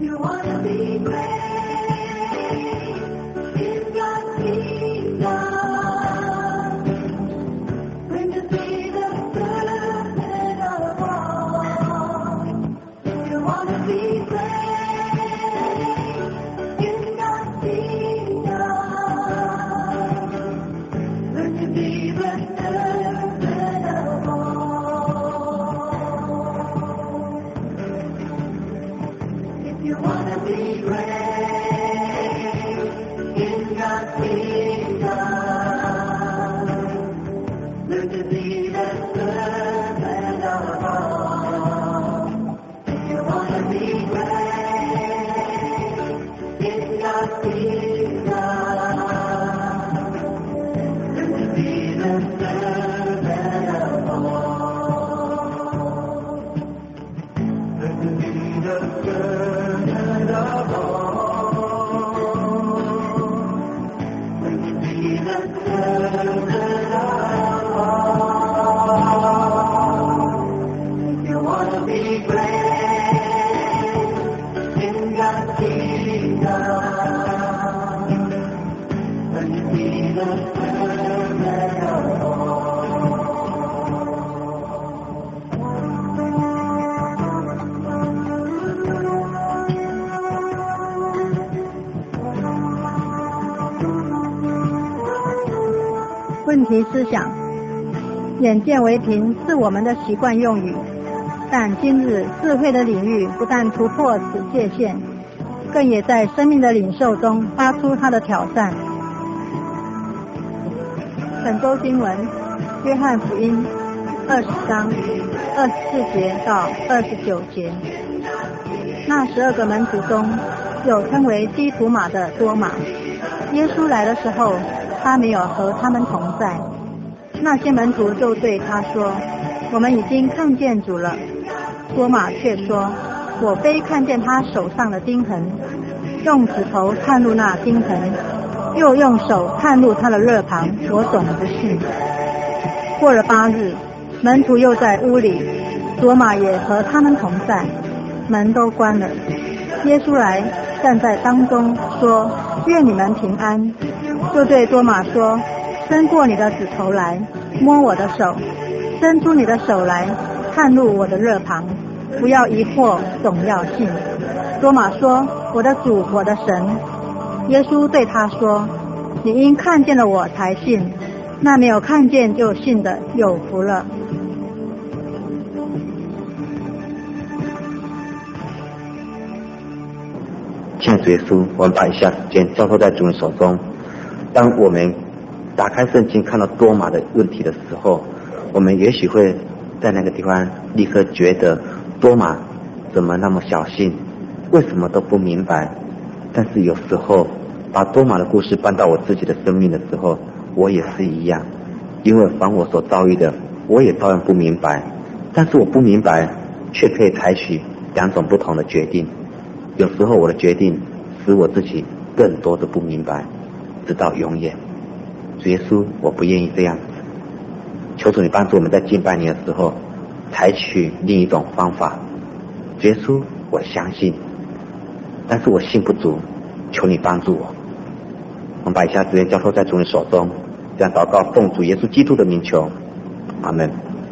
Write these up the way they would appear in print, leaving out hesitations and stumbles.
you wanna be great in God's kingdom, when to be the servant of all. If you wanna be great in God's kingdom, learn to be the servant of all. If you wanna be great in God's kingdom, learn to be the servant of all. If you wanna be great in God's kingdom, learn to be the servant of all. Learn to be the servant of all. Learn to be the servant of all. If you wanna be great in God's kingdom, learn to be the servant of all. 问题思想：眼见为凭是我们的习惯用语，但今日智慧的领域不但突破此界限，更也在生命的领受中发出它的挑战。本周经文：约翰福音20章24节到29节。那12个门徒中，有称为基图马的多马。耶稣来的时候，他没有和他们同在。那些门徒就对他说：我们已经看见主了。多马却说：我非看见他手上的钉痕，用指头探入那钉痕，又用手探入他的肋旁，我总不信。过了8日，门徒又在屋里，多马也和他们同在，门都关了。耶稣来站在当中说：愿你们平安。就对多马说：伸过你的指头来，摸我的手，伸出你的手来，探入我的肋旁，不要疑惑，总要信。多马说：我的主，我的神。耶稣对他说：你因看见了我才信，那没有看见就信的有福了。 亲爱的耶稣，我们把以下时间交托在主人手中。当我们打开圣经看到多马的问题的时候，我们也许会在那个地方立刻觉得多马怎么那么小心，为什么都不明白。但是有时候把多马的故事搬到我自己的生命的时候，我也是一样，因为凡我所遭遇的，我也照样不明白。但是我不明白，却可以采取2种不同的决定。有时候我的决定使我自己更多的不明白，直到永远。主耶稣，我不愿意这样子，求主你帮助我们在敬拜你的时候采取另一种方法。主耶稣，我相信，但是我信不足，求你帮助我。我们把以下时间交托在主你手中，这样祷告奉主耶稣基督的名求，阿门。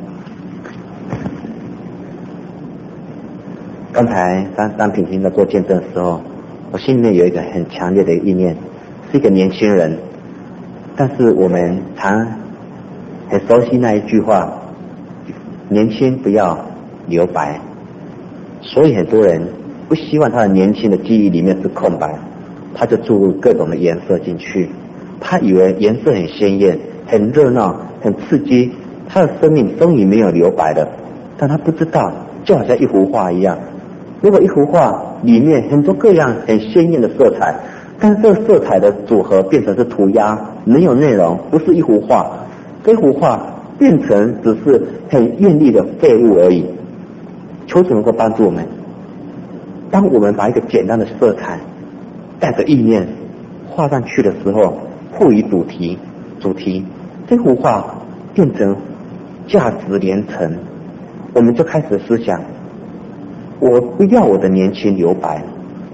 刚才当品婷在做见证的时候，我心里面有一个很强烈的意念，是一个年轻人，但是我们常很熟悉那一句话：年轻不要留白。所以很多人不希望他的年轻的记忆里面是空白，他就注入各种的颜色进去，他以为颜色很鲜艳、很热闹、很刺激，他的生命终于没有留白了。但他不知道，就好像一幅画一样，如果一幅画里面很多各样很鲜艳的色彩，但是这个色彩的组合变成是涂鸦，没有内容，不是一幅画，这幅画变成只是很艳丽的废物而已。求主能够帮助我们，当我们把一个简单的色彩带着意念画上去的时候，赋予主题，这幅画变成价值连城，我们就开始思想，我不要我的年轻留白，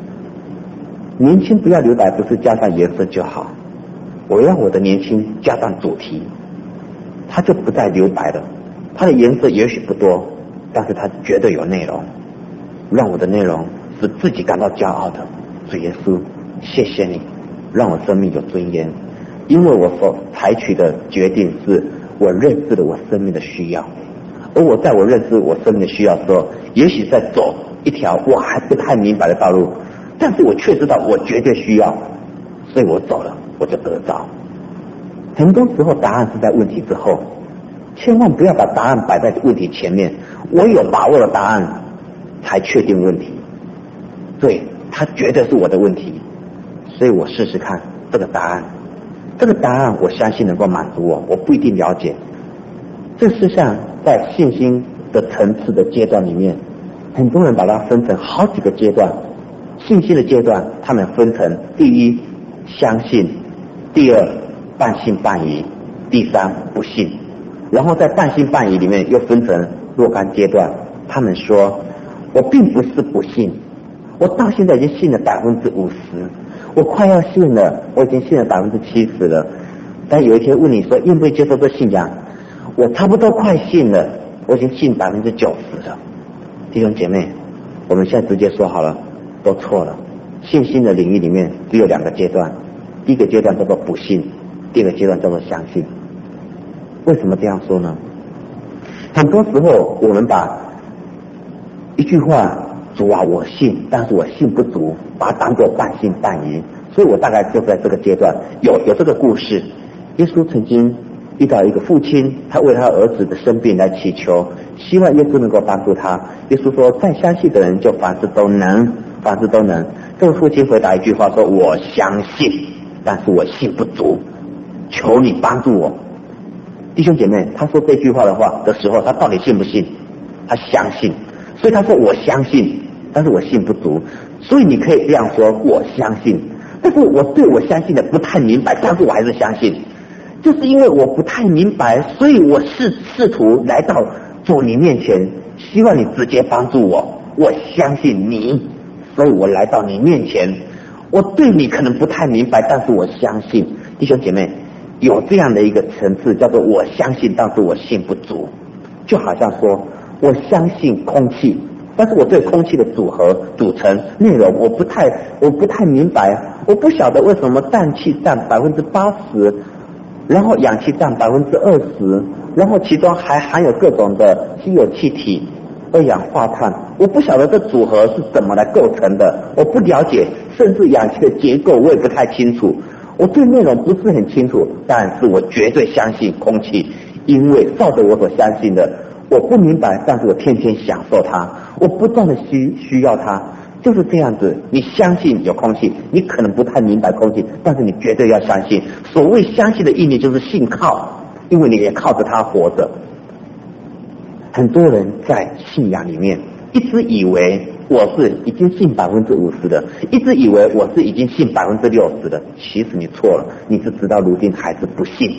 年轻不要留白，不是加上颜色就好，我让我的年轻加上主题，它就不再留白了。它的颜色也许不多，但是它绝对有内容，让我的内容是自己感到骄傲的。主耶稣，谢谢你让我生命有尊严，因为我所采取的决定是我认识了我生命的需要，而我在我认识我生命的需要的时候，也许在走一条我还不太明白的道路，但是我却知道我绝对需要，所以我走了，我就得着。很多时候答案是在问题之后，千万不要把答案摆在问题前面，我有把握的答案才确定问题，对，它绝对是我的问题，所以我试试看这个答案，这个答案我相信能够满足我，我不一定了解。这世上在信心的层次的阶段里面，很多人把它分成好几个阶段。信心的阶段他们分成第一相信，第二半信半疑，第三不信。然后在半信半疑里面又分成若干阶段，他们说我并不是不信，我到现在已经信了50%，我快要信了，我已经信了70%了，但有一天问你说愿不愿意接受这信仰，我差不多快信了，我已经信90%了。弟兄姐妹，我们现在直接说好了，都错了。信心的领域里面只有2个阶段，第一个阶段叫做不信，第二个阶段叫做相信。为什么这样说呢？很多时候我们把一句话主啊我信，但是我信不足，把它当作半信半疑。所以我大概就在这个阶段有这个故事。耶稣曾经遇到一个父亲，他为他儿子的生病来祈求，希望耶稣能够帮助他。耶稣说再相信的人就凡事都能，凡事都能。这个父亲回答一句话说我相信，但是我信不足，求你帮助我。弟兄姐妹，他说这句话的话的时候，他到底信不信？他相信，所以他说我相信，但是我信不足。所以你可以这样说我相信，但是我对我相信的不太明白，但是我还是相信。就是因为我不太明白，所以我试图来到主你面前，希望你直接帮助我。我相信你，所以我来到你面前。我对你可能不太明白，但是我相信。弟兄姐妹，有这样的一个层次叫做我相信，但是我信不足。就好像说我相信空气，但是我对空气的组成内容我不太明白，我不晓得为什么氮气占80%，然后氧气占20%，然后其中还含有各种的稀有气体、二氧化碳，我不晓得这组合是怎么来构成的，我不了解，甚至氧气的结构我也不太清楚，我对内容不是很清楚，但是我绝对相信空气，因为照着我所相信的，我不明白，但是我天天享受它，我不断的需要它。就是这样子，你相信有空气，你可能不太明白空气，但是你绝对要相信。所谓相信的意义就是信靠，因为你也靠着它活着。很多人在信仰里面一直以为我是已经信50%的，一直以为我是已经信60%的，其实你错了，你是直到如今还是不信。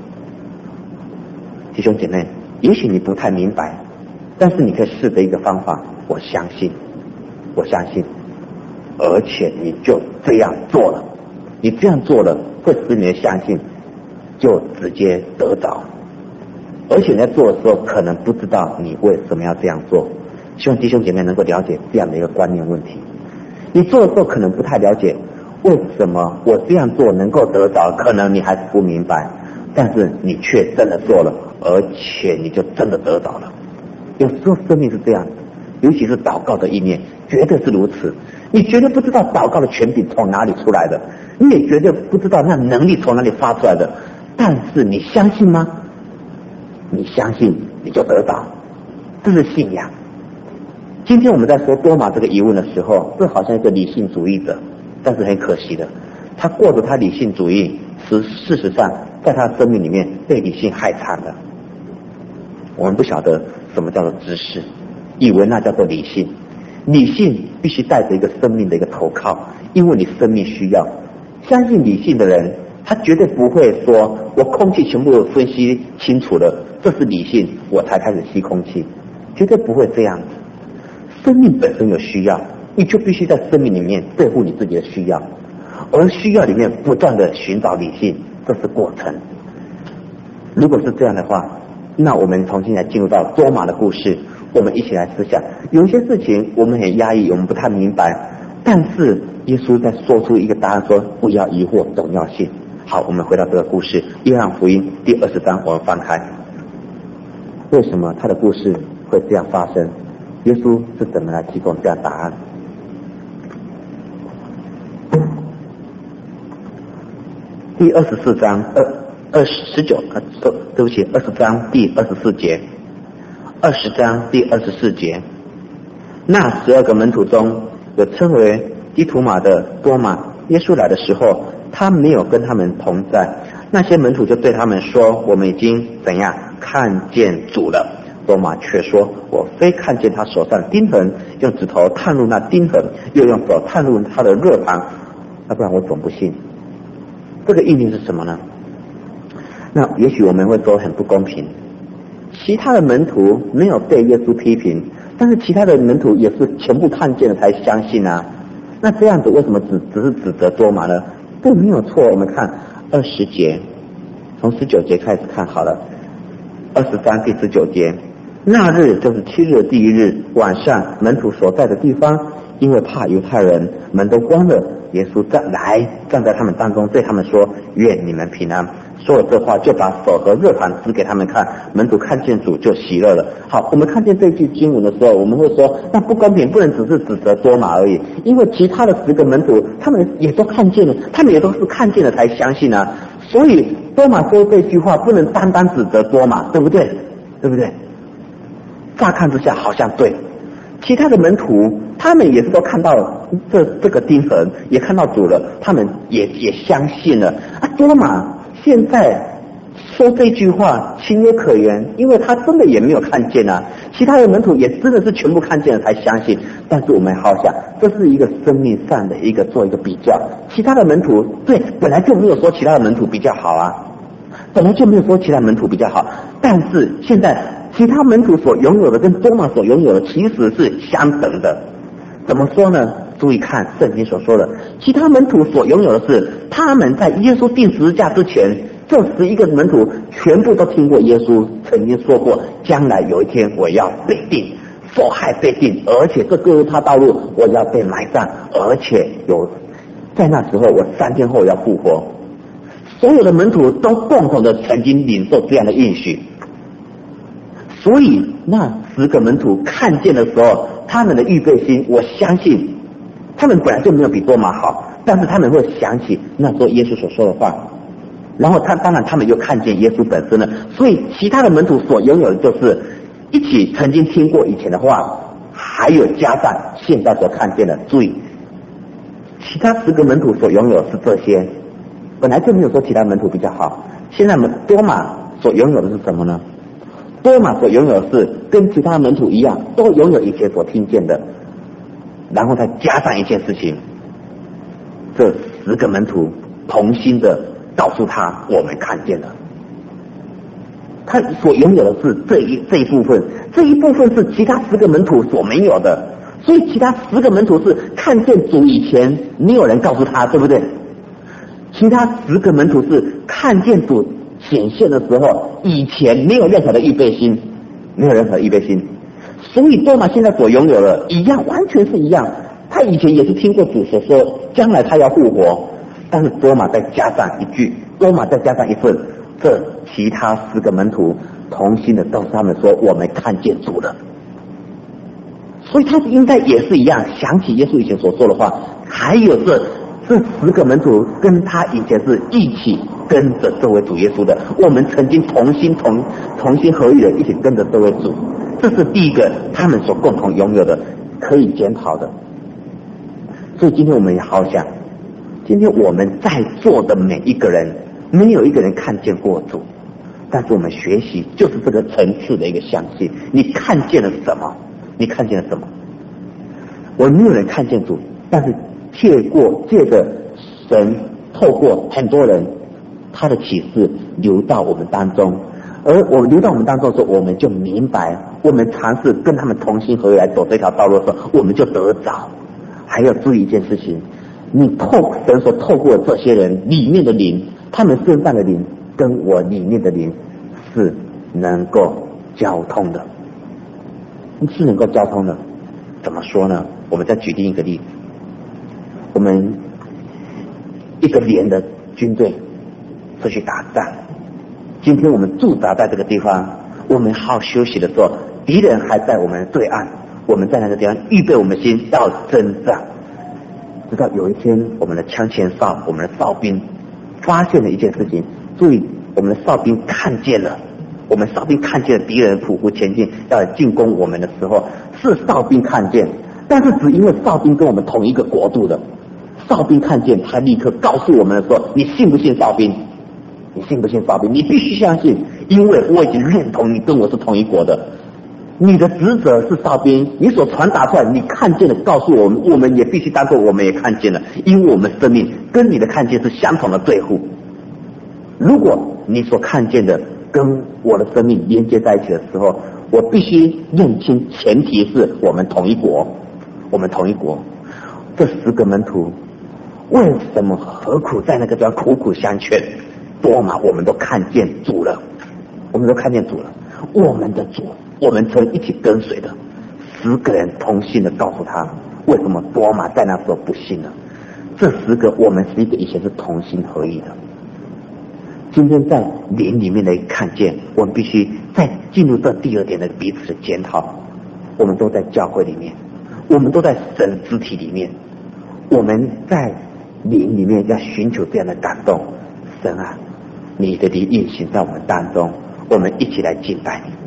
弟兄姐妹，也许你不太明白，但是你可以试着一个方法，我相信，而且你就这样做了，你这样做了会使你的相信就直接得着。而且在做的时候可能不知道你为什么要这样做，希望弟兄姐妹能够了解这样的一个观念问题。你做的时候可能不太了解为什么我这样做能够得着，可能你还是不明白，但是你却真的做了，而且你就真的得着了。有时候生命是这样，尤其是祷告的意念绝对是如此。你绝对不知道祷告的权柄从哪里出来的，你也绝对不知道那能力从哪里发出来的，但是你相信吗？你相信你就得到，这是信仰。今天我们在说多马这个疑问的时候，这好像一个理性主义者，但是很可惜的，他过着他理性主义，事实上在他生命里面被理性害惨了。我们不晓得什么叫做知识，以为那叫做理性。理性必须带着一个生命的一个投靠，因为你生命需要。相信理性的人，他绝对不会说我空气全部分析清楚了，这是理性我才开始吸空气，绝对不会这样子。生命本身有需要， 你就必须在生命里面对付你自己的需要，而需要里面不断的寻找理性，这是过程。如果是这样的话，那我们重新来进入到多马的故事，我们一起来思想。有一些事情我们很压抑，我们不太明白，但是耶稣在说出一个答案，说不要疑惑，总要信。好，我们回到这个故事，约翰福音第20章，我们翻开。为什么他的故事会这样发生？耶稣是怎么来提供这样答案？第24章对不起，20章第24节，20章第24节，那12个门徒中有称为低图马的多马，耶稣来的时候，他没有跟他们同在。那些门徒就对他们说：“我们已经怎样看见主了？”多马却说：“我非看见他手上的钉痕，用指头探入那钉痕，又用手探入他的肋旁，要不然我总不信。”这个意念是什么呢？那也许我们会说很不公平，其他的门徒没有被耶稣批评，但是其他的门徒也是全部看见了才相信啊。那这样子为什么只是指责多马呢？对，没有错。我们看20节，从19节开始看好了。20章第19节，那日就是7日的第1日晚上，门徒所在的地方，因为怕犹太人，门都关了。耶稣站在他们当中，对他们说：“愿你们平安。”说了这话，就把手和肋旁指给他们看。门徒看见主就喜乐了。好，我们看见这句经文的时候，我们会说，那不公平，不能只是指责多马而已，因为其他的10个门徒，他们也都看见了，他们也都是看见了才相信啊。所以多马说这句话，不能单单指责多马，对不对？对不对？乍看之下好像对。其他的门徒他们也是都看到这个钉痕，也看到主了，他们也相信了啊。多马现在说这句话情有可原，因为他真的也没有看见啊。其他的门徒也真的是全部看见了才相信。但是我们好想，这是一个生命上的做一个比较。其他的门徒对本来就没有说其他的门徒比较好啊，本来就没有说其他门徒比较好，但是现在其他门徒所拥有的跟多马所拥有的其实是相等的。怎么说呢？注意看圣经所说的，其他门徒所拥有的是他们在耶稣钉十字架之前，这11个门徒全部都听过耶稣曾经说过，将来有一天我要被钉，受害被钉，而且这各路他道路我要被埋葬，而且在那时候我3天后要复活。所有的门徒都共同的曾经领受这样的应许。所以那10个门徒看见的时候，他们的预备心，我相信他们本来就没有比多马好，但是他们会想起那时候耶稣所说的话，然后当然他们又看见耶稣本身了。所以其他的门徒所拥有的就是一起曾经听过以前的话，还有加上现在所看见的。注意，其他10个门徒所拥有的是这些，本来就没有说其他门徒比较好。现在多马所拥有的是什么呢？多马所拥有的是跟其他门徒一样，都拥有以前所听见的，然后再加上一件事情，这10个门徒同心的告诉他，我们看见了。他所拥有的是这一部分，这一部分是其他10个门徒所没有的，所以其他10个门徒是看见主以前没有人告诉他，对不对？其他10个门徒是看见主显现的时候，以前没有任何的预备心，所以多马现在所拥有的一样，完全是一样。他以前也是听过主所说将来他要复活，但是多马再加上一份，这其他10个门徒同心的告诉他们说，我们看见主了。所以他应该也是一样，想起耶稣以前所说的话，还有这10个门徒跟他以前是一起跟着这位主耶稣的，我们曾经同心合意的一起跟着这位主，这是第一个他们所共同拥有的，可以检讨的。所以今天我们也好想，今天我们在座的每一个人，没有一个人看见过主，但是我们学习就是这个层次的一个相信。你看见了什么？我没有人看见主，但是借着神透过很多人他的启示流到我们当中，而我们流到我们当中的时候，我们就明白，我们尝试跟他们同心合意来走这条道路的时候，我们就得着。 还要注意一件事情，神所透过这些人里面的灵，他们身上的灵跟我里面的灵是能够交通的，是能够交通的。怎么说呢？我们再举另一个例子，我们一个连的军队出去打仗，今天我们驻扎在这个地方，我们好休息的时候，敌人还在我们对岸，我们在那个地方预备我们心要征战。直到有一天，我们的枪前哨，我们的哨兵发现了一件事情，注意，我们的哨兵看见了敌人匍匐前进要来进攻我们的时候，是哨兵看见，但是只因为哨兵跟我们同一个国度的，哨兵看见，他立刻告诉我们的说：你信不信哨兵？你信不信哨兵？你必须相信，因为我已经认同你跟我是同一国的。你的职责是哨兵，你所传达出来，你看见的告诉我们，我们也必须当作我们也看见了，因为我们生命跟你的看见是相同的对付。如果你所看见的跟我的生命连接在一起的时候，我必须认清前提是我们同一国，这10个门徒为什么何苦在那个地方苦苦相劝？多玛我们都看见主了，我们的主，我们曾一起跟随的10个人同心的告诉他，为什么多玛在那时候不信呢？这10个我们11个以前是同心合意的，今天在灵里面的看见，我们必须再进入到第2点的彼此的检讨。我们都在教会里面，我们都在神肢体里面，我们在灵里面要寻求这样的感动。神啊，你的灵运行在我们当中，我们一起来敬拜你，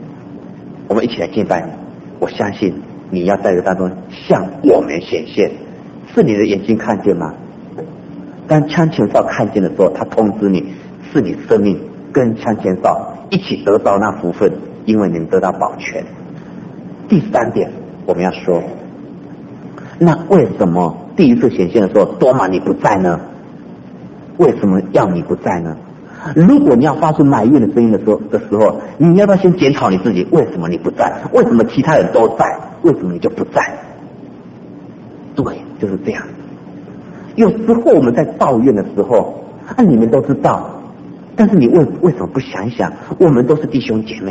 我相信你要在这当中向我们显现。是你的眼睛看见吗？当枪前哨看见的时候，他通知你，是你生命跟枪前哨一起得到那福分，因为你们得到保全。第3点我们要说，那为什么第一次显现的时候多玛你不在呢？为什么要你不在呢？如果你要发出埋怨的声音的时候，你要不要先检讨你自己？为什么你不在？为什么其他人都在？为什么你就不在？对，就是这样。有时候我们在抱怨的时候，你们都知道，但是你为什么不想一想？我们都是弟兄姐妹，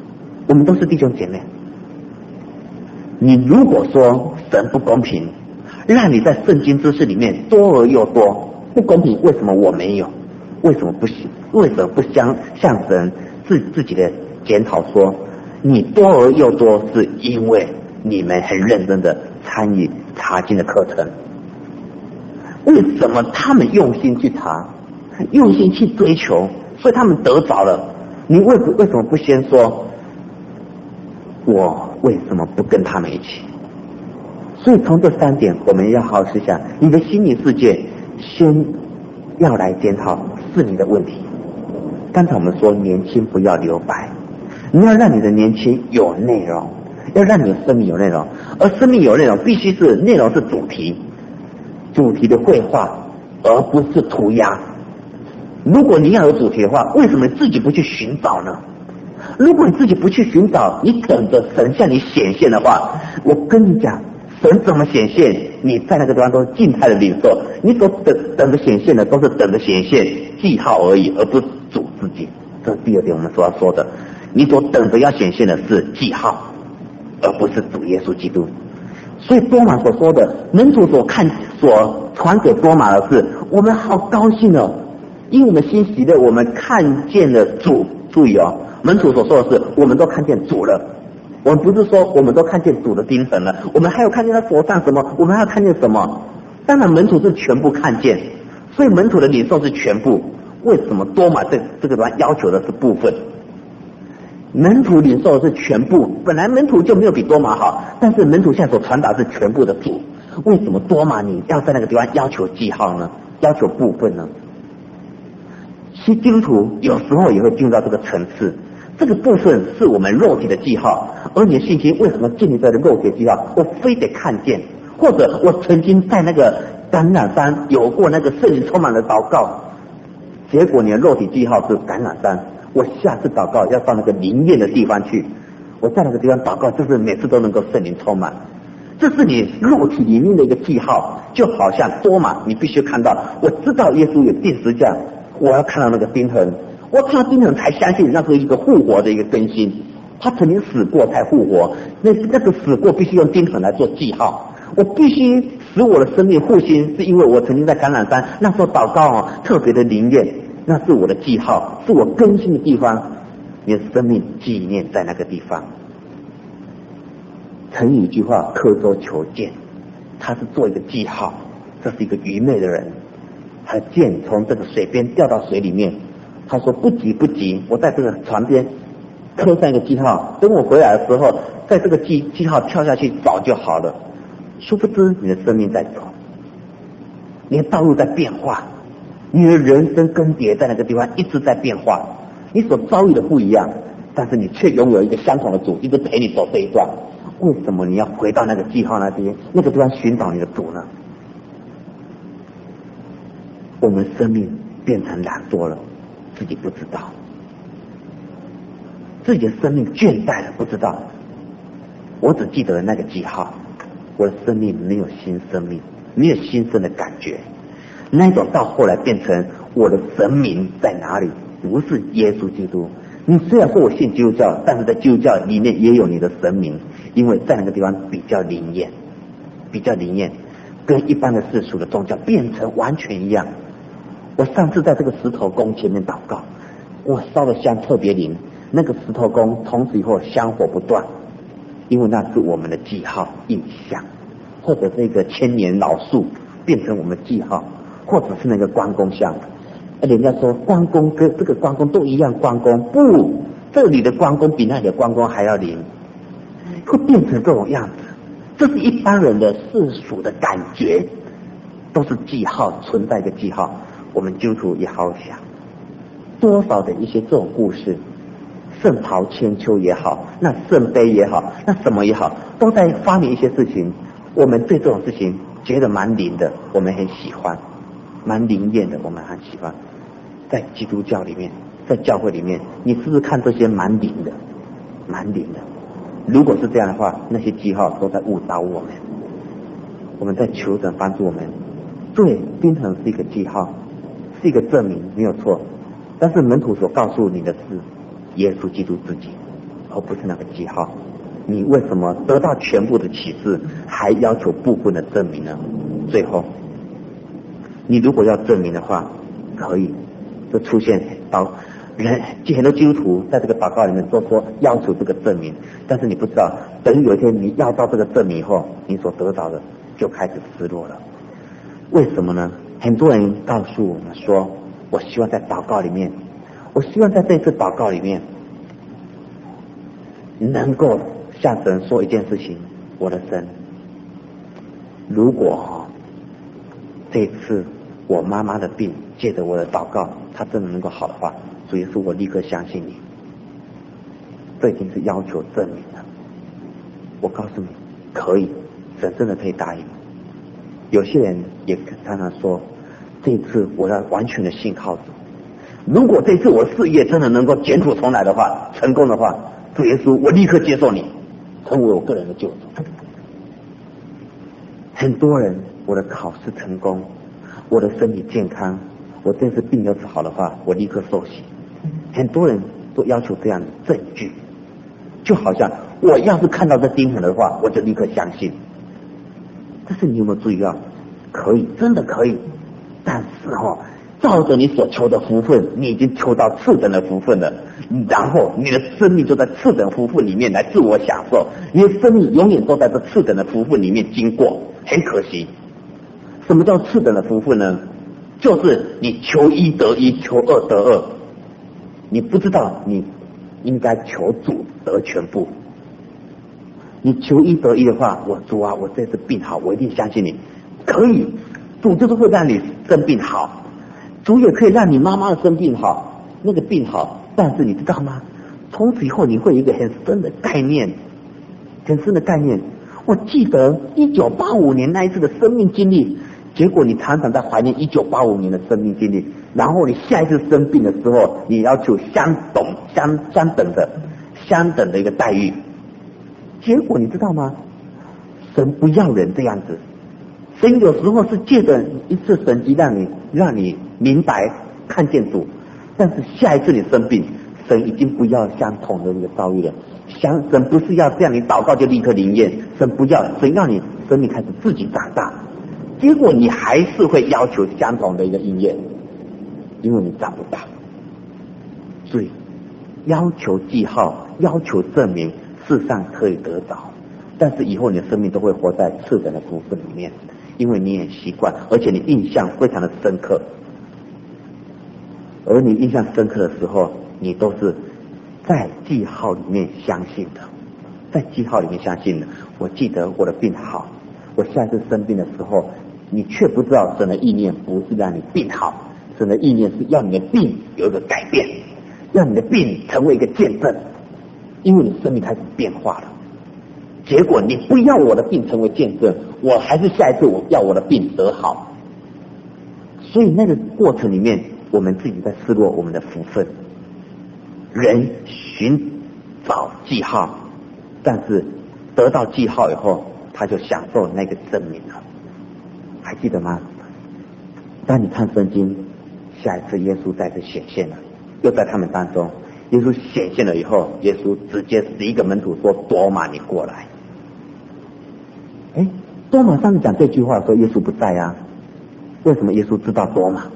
你如果说神不公平，让你在圣经知识里面多而又多，不公平，为什么我没有？为什么不行？为什么不向神自己的检讨说，你多而又多是因为你们很认真的参与查经的课程。为什么他们用心去查，用心去追求，所以他们得着了？你为什么不先说，我为什么不跟他们一起？所以从这3点我们要好好思想，你的心理世界先要来检讨是你的问题。刚才我们说年轻不要留白，你要让你的年轻有内容，要让你的生命有内容，而生命有内容必须是内容是主题的绘画，而不是涂鸦。如果你要有主题的话，为什么自己不去寻找呢？如果你自己不去寻找，你等着神向你显现的话，我跟你讲，神怎么显现，你在那个地方都是静态的领受，你所等着显现的都是等着显现记号而已，而不是主自己。这是第2点我们所要说的，你所等着要显现的是记号，而不是主耶稣基督。所以多玛所说的，门徒所传给多玛的是，我们好高兴哦，因为我们欣喜的，我们看见了主。注意哦，门徒所说的是，我们都看见主了。我们不是说我们都看见主的精神了，我们还有看见他手上什么，我们还要看见什么？当然门徒是全部看见，所以门徒的领受是全部。为什么多玛这个地方要求的是部分？门徒领受的是全部，本来门徒就没有比多玛好，但是门徒现在所传达是全部的主。为什么多玛你要在那个地方要求记号呢？要求部分呢？其实基督徒有时候也会进入到这个层次，这个部分是我们肉体的记号，而你的信心为什么建立在肉体的记号？我非得看见，或者我曾经在那个橄榄山有过那个圣灵充满了祷告，结果你的肉体记号是橄榄山，我下次祷告要到那个灵验的地方去，我在那个地方祷告就是每次都能够圣灵充满， 这是你肉体里面的一个记号，就好像多马，你必须看到，我知道耶稣有钉十字架，我要看到那个钉痕，我看到钉痕才相信那是一个复活的一个更新，他曾经死过才复活，那个死过必须用钉痕来做记号，我必须使我的生命复兴，是因为我曾经在橄榄山那时候祷告特别的灵验，那是我的记号，是我更新的地方，你的生命纪念在那个地方。成语一句话，刻舟求剑，他是做一个记号，这是一个愚昧的人，他的剑从这个水边掉到水里面，他说不急不急，我在这个船边刻上一个记号，等我回来的时候在这个记号跳下去早就好了。殊不知你的生命在走，你的道路在变化，你的人生更迭在那个地方一直在变化，你所遭遇的不一样，但是你却拥有一个相同的主，一直陪你走这一段。为什么你要回到那个记号那边，那个地方寻找你的主呢？我们生命变成懒惰了，自己不知道，自己的生命倦怠了，不知道。我只记得那个记号，我的生命没有新生命，没有新生的感觉。那种到后来变成我的神明在哪里？不是耶稣基督。你虽然说我信基督教，但是在基督教里面也有你的神明，因为在那个地方比较灵验，跟一般的世俗的宗教变成完全一样。我上次在这个石头公前面祷告，我烧的香特别灵，那个石头公从此以后香火不断，因为那是我们的记号印象，或者这个千年老树变成我们的记号，或者是那个关公像。人家说关公跟这个关公都一样，关公不，这里的关公比那里的关公还要灵，会变成这种样子。这是一般人的世俗的感觉，都是记号，存在一个记号。我们基督徒也好想，多少的一些这种故事，圣陶千秋也好，那圣杯也好，那什么也好，都在发明一些事情。我们对这种事情觉得蛮灵的，我们很喜欢，蛮灵验的，我们很喜欢。在基督教里面，在教会里面，你是不是看这些蛮灵的？如果是这样的话，那些记号都在误导我们。我们在求神帮助我们。对，钉痕是一个记号，是一个证明，没有错。但是门徒所告诉你的是耶稣基督自己，而不是那个记号。你为什么得到全部的启示，还要求部分的证明呢？最后，你如果要证明的话，可以，就出现很多基督徒在这个祷告里面都说要求这个证明，但是你不知道，等有一天你要到这个证明以后，你所得到的就开始失落了。为什么呢？很多人告诉我们说，我希望在祷告里面，我希望在这次祷告里面能够向神说一件事情，我的神，如果这次我妈妈的病借着我的祷告她真的能够好的话，主耶稣我立刻相信你。这已经是要求证明了。我告诉你可以，神真的可以答应。有些人也常常说，这次我要完全的信靠主，如果这次我事业真的能够卷土重来的话，成功的话，主耶稣我立刻接受你成为我个人的救主。很多人我的考试成功，我的身体健康，我这次病要是好的话，我立刻受洗。很多人都要求这样的证据，就好像我要是看到这钉痕的话，我就立刻相信。但是你有没有注意到，可以，真的可以，但是照着你所求的福分，你已经求到次等的福分了，然后你的生命就在次等福分里面来自我享受，你的生命永远都在这次等的福分里面经过，很可惜。什么叫次等的福分呢？就是你求一得一，求二得二，你不知道你应该求主得全部。你求一得一的话，我主啊，我这次病好，我一定相信你。可以，主就是会让你生病好，主也可以让你妈妈的生病好，那个病好。但是你知道吗？从此以后你会有一个很深的概念，我记得1985年那一次的生命经历，结果你常常在怀念1985年的生命经历，然后你下一次生病的时候，你要求相等的一个待遇。结果你知道吗？ 神不要人这样子，神有时候是借着一次神迹让你明白看见主，但是下一次你生病，神已经不要相同的一个遭遇了。神不是要这样你祷告就立刻灵验，神不要，神让你生命开始自己长大，结果你还是会要求相同的一个应验，因为你长不大。所以要求记号，要求证明，事实上可以得着，但是以后你的生命都会活在次等的福分里面，因为你也习惯，而且你印象非常的深刻。而你印象深刻的时候，你都是在记号里面相信的，在记号里面相信的。我记得我的病好，我下一次生病的时候，你却不知道神的意念不是让你病好，神的意念是要你的病有一个改变，让你的病成为一个见证，因为你生命开始变化了。结果你不要我的病成为见证，我还是下一次我要我的病得好。所以那个过程里面，我们自己在失落我们的福分。人寻找记号，但是得到记号以后，他就享受那个证明了。还记得吗？当你看圣经，下一次耶稣再次显现了，又在他们当中，耶稣显现了以后，耶稣直接11个门徒说：多马，你过来。多马上次讲这句话的时候，耶稣不在啊。为什么耶稣知道多马？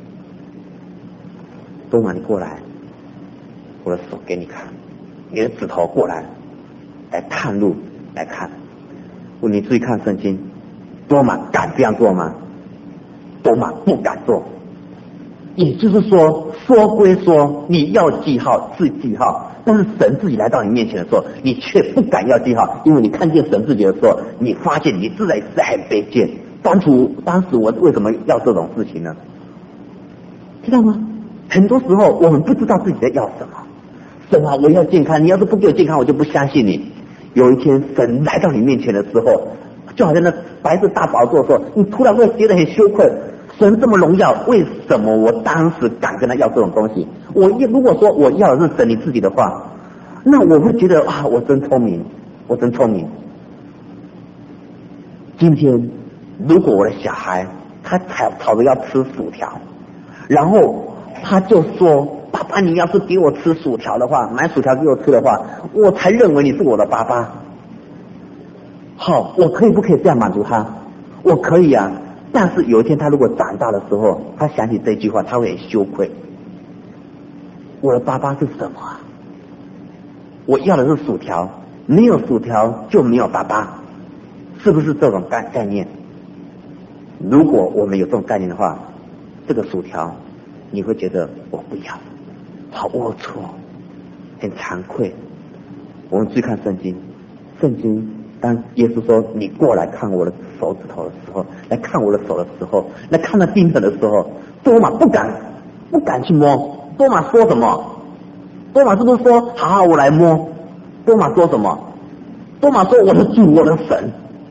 多马，你过来，我的手给你看，你的指头过来探路来看。你注意看圣经，多马敢这样做吗？多马不敢做。也就是说，说归说，你要记号是记号，但是神自己来到你面前的时候，你却不敢要记号，因为你看见神自己的时候，你发现你自己是很卑贱。当时我为什么要这种事情呢？知道吗？很多时候我们不知道自己在要什么。神啊，我要健康，你要是不给我健康，我就不相信你。有一天神来到你面前的时候，就好像那白色大宝座的时候，你突然会觉得很羞愧。神这么荣耀，为什么我当时敢跟他要这种东西？如果说我要的是神你自己的话，那我会觉得啊，我真聪明，我真聪明。今天如果我的小孩他吵着要吃薯条，然后他就说：爸爸，你要是给我吃薯条的话，买薯条给我吃的话，我才认为你是我的爸爸。好，我可以不可以这样满足他？我可以啊。但是有一天他如果长大的时候，他想起这句话，他会很羞愧。我的爸爸是什么啊？我要的是薯条，没有薯条就没有爸爸，是不是这种概念？如果我们有这种概念的话，这个薯条你会觉得我不要，好龌龊，很惭愧。我们去看圣经，当耶稣说你过来看我的手指头的时候，来看我的手的时候，来看那钉痕的时候，多马不敢去摸。多马说什么？多马是不是说好，我来摸？多马说什么？多马说我的主，我的神。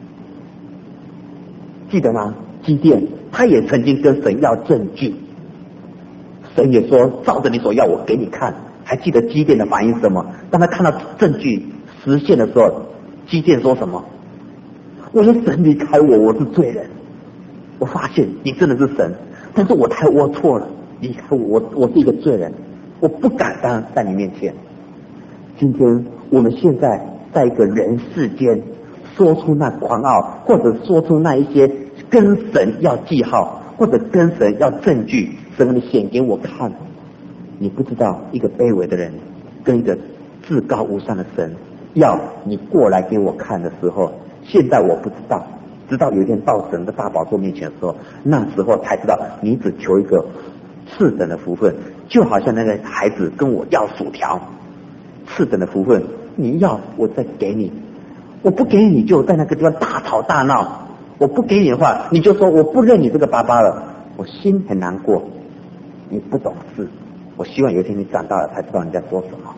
记得吗？基甸他也曾经跟神要证据，神也说照着你所要我给你看。还记得基甸的反应是什么？当他看到证据实现的时候，基甸说什么？我说神离开我，我是罪人。我发现你真的是神，但是我太龌龊了，离开我是一个罪人，我不敢在你面前。今天我们现在在一个人世间说出那狂傲，或者说出那一些跟神要记号，或者跟神要证据，神你显给我看。你不知道一个卑微的人跟一个至高无上的神要你过来给我看的时候，现在我不知道，直到有一天到神的大宝座面前的时候，那时候才知道你只求一个次等的福分，就好像那个孩子跟我要薯条，次等的福分，你要我再给你，我不给你就在那个地方大吵大闹，我不给你的话，你就说我不认你这个爸爸了，我心很难过。你不懂事，我希望有一天你长大了才知道你在说什么。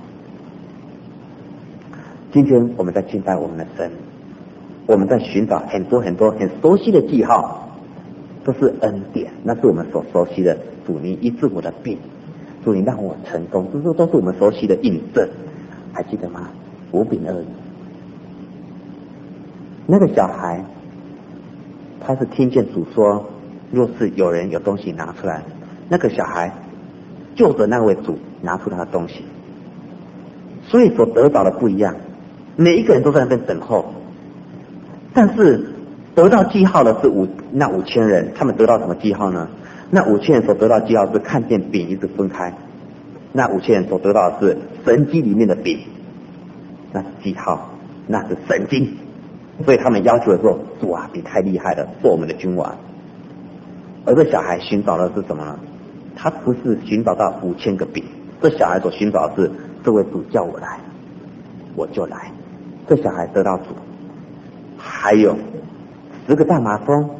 今天我们在敬拜我们的神，我们在寻找很多很熟悉的记号，都是恩典，那是我们所熟悉的。主，你医治我的病，主，你让我成功，这都是我们熟悉的印证。还记得吗？5饼2鱼， 那个小孩他是听见主说，若是有人有东西拿出来，那个小孩就着那位主拿出他的东西，所以所得到的不一样。每一个人都在那边等候，但是得到记号的是那5000人，他们得到什么记号呢？那5000人所得到记号是看见饼一直分开，那5000人所得到的是神迹里面的饼，那是记号，那是神经。所以他们要求的说，主啊，你太厉害了，做我们的君王。而这小孩寻找的是什么呢？他不是寻找到5000个饼，这小孩所寻找的是，这位主叫我来，我就来。这小孩得到主，还有10个大麻风，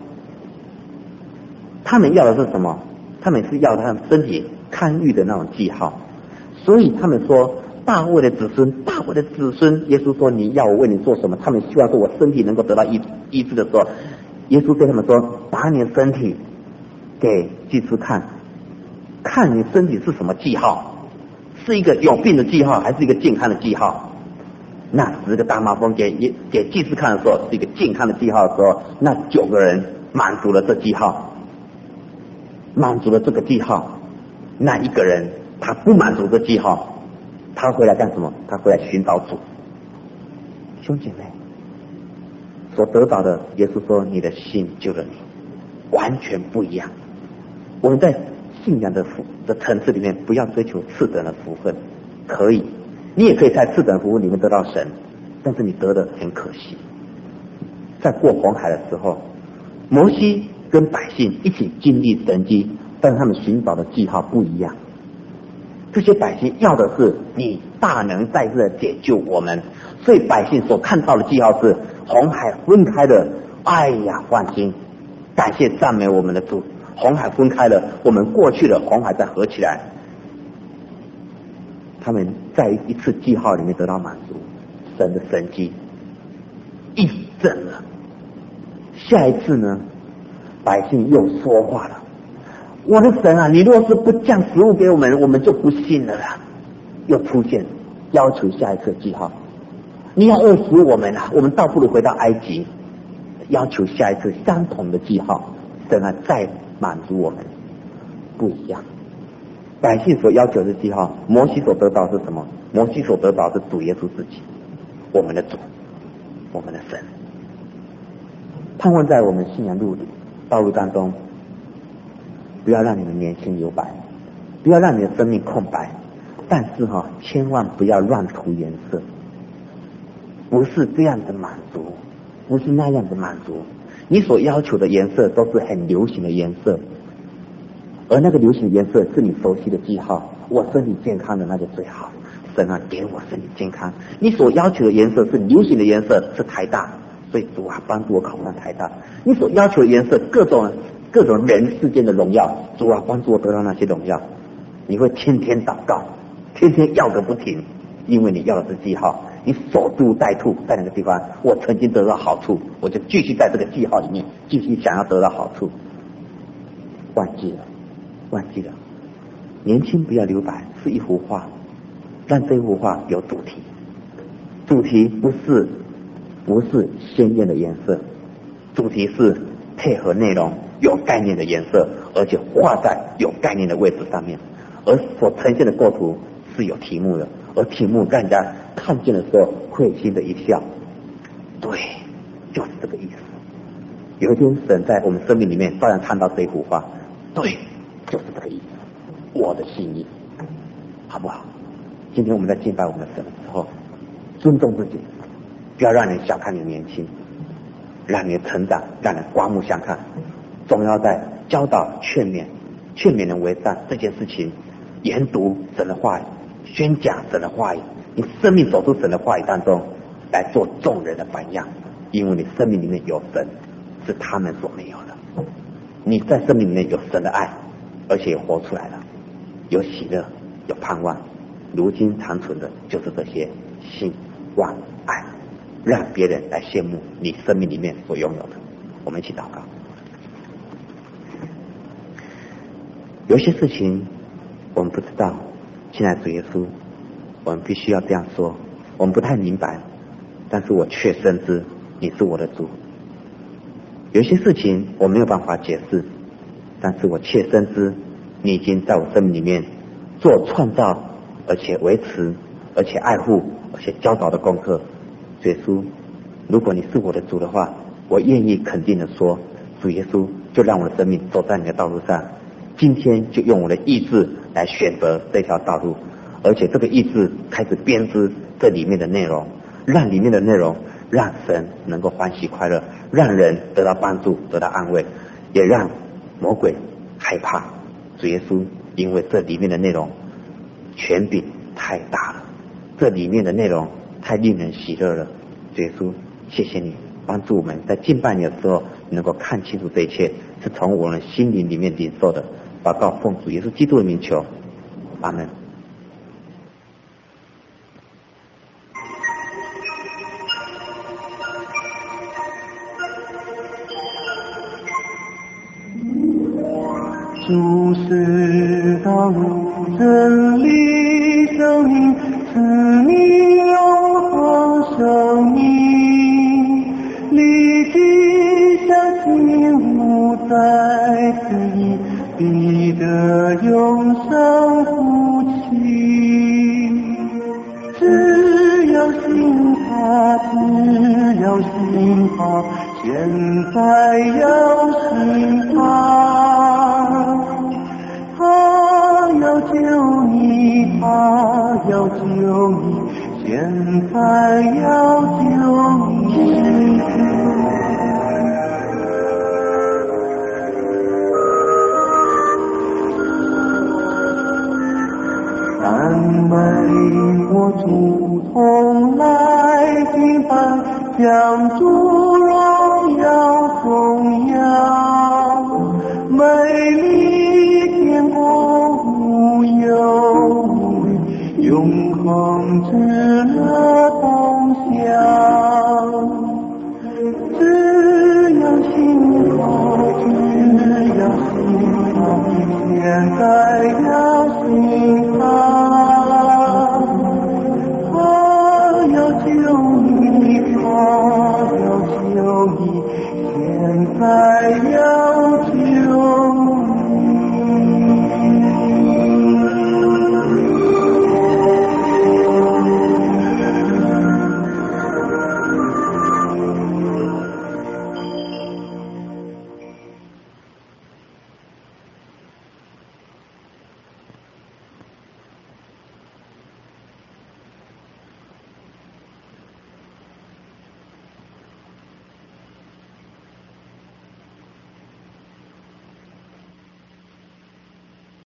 他们要的是什么？他们是要他们身体看愈的那种记号。所以他们说，大卫的子孙，大卫的子孙，耶稣说，你要我为你做什么？他们希望说我身体能够得到医治的时候，耶稣对他们说，把你的身体给祭司看，看你身体是什么记号，是一个有病的记号，还是一个健康的记号？那10个大麻风给祭司看的时候，是一个健康的记号的时候，那9个人满足了这记号，满足了这个记号，那一个人他不满足这记号，他回来干什么？他回来寻找主。兄姐妹，所得到的，耶稣说，你的信救了你，完全不一样。我们在信仰的层次里面，不要追求次等的福分，可以，你也可以在次等福分里面得到神，但是你得的很可惜。在过红海的时候，摩西跟百姓一起经历神迹，但是他们寻找的记号不一样。这些百姓要的是你大能再次的解救我们，所以百姓所看到的记号是红海分开的，哎呀，放心，感谢赞美我们的主，红海分开了，我们过去了，红海再合起来。他们在一次记号里面得到满足，神的神迹一整了。下一次呢，百姓又说话了，我的神啊，你若是不降食物给我们，我们就不信了啦。又出现要求下一次记号，你要饿死我们啊，我们倒不如回到埃及。要求下一次相同的记号，神啊再满足我们。不一样，百姓所要求的记号，摩西所得到的是什么？摩西所得到的是主耶稣自己，我们的主，我们的神。盼望在我们信仰道路当中，不要让你们年轻留白，不要让你的生命空白，但是千万不要乱涂颜色，不是这样的满足，不是那样的满足。你所要求的颜色都是很流行的颜色，而那个流行的颜色是你熟悉的记号，我身体健康的那就最好，神啊给我身体健康。你所要求的颜色是流行的颜色，是台大，所以主啊帮助我考上台大。你所要求的颜色各种人世间的荣耀，主啊帮助我得到那些荣耀。你会天天祷告，天天要个不停，因为你要的是记号。你守株待兔，在那个地方我曾经得到好处，我就继续在这个记号里面继续想要得到好处。忘记了，年轻不要留白，是一幅画，但这幅画有主题，主题不是鲜艳的颜色，主题是配合内容有概念的颜色，而且画在有概念的位置上面，而所呈现的构图是有题目的，而题目让人家看见的时候会心的一笑。对，就是这个意思。有一天神在我们生命里面照样看到这一幅画，对，就是这个意思，我的心意，好不好？今天我们在敬拜我们的神的时候，尊重自己，不要让人小看你年轻，让你的成长让人刮目相看。总要在教导劝勉人为善这件事情，研读神的话语，宣讲神的话语，你生命走出神的话语当中来做众人的榜样，因为你生命里面有神，是他们所没有的。你在生命里面有神的爱，而且也活出来了，有喜乐，有盼望。如今长存的就是这些信、望、爱，让别人来羡慕你生命里面所拥有的。我们一起祷告。有些事情我们不知道，亲爱的主耶稣，我们必须要这样说，我们不太明白，但是我确深知你是我的主。有些事情我没有办法解释，但是我切深知你已经在我生命里面做创造，而且维持，而且爱护，而且教导的功课。主耶稣，如果你是我的主的话，我愿意肯定的说，主耶稣，就让我的生命走在你的道路上，今天就用我的意志来选择这条道路，而且这个意志开始编织这里面的内容，让里面的内容让神能够欢喜快乐，让人得到帮助，得到安慰，也让魔鬼害怕。主耶稣，因为这里面的内容权柄太大了，这里面的内容太令人喜乐了。主耶稣，谢谢你帮助我们在敬拜你的时候能够看清楚这一切，是从我们心灵里面领受的。祷告奉主耶稣基督的名求，阿门。 主是道路、真理、生命，赐你永恒生命。立即相信无再此意，必得永生福气。只要信他，只要信他，现在要信他。他要救你，他要救你，现在要救你。赞美我主，同来敬拜，将主荣耀颂扬，美丽天国无忧虑，永恒之乐同享。只要信他，只要信他，现在